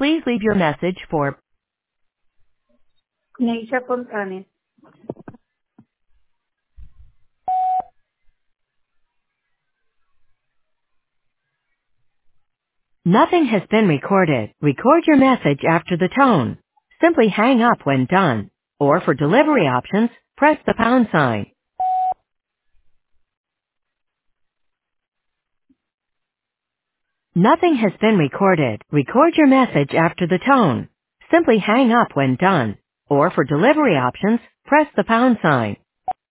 Please leave your message for Neisha Fontanes. nothing has been recorded. Record your message after the tone. Simply hang up when done. Or for delivery options, press the pound sign. Nothing has been recorded. Record your message after the tone. Simply hang up when done. Or for delivery options, press the pound sign.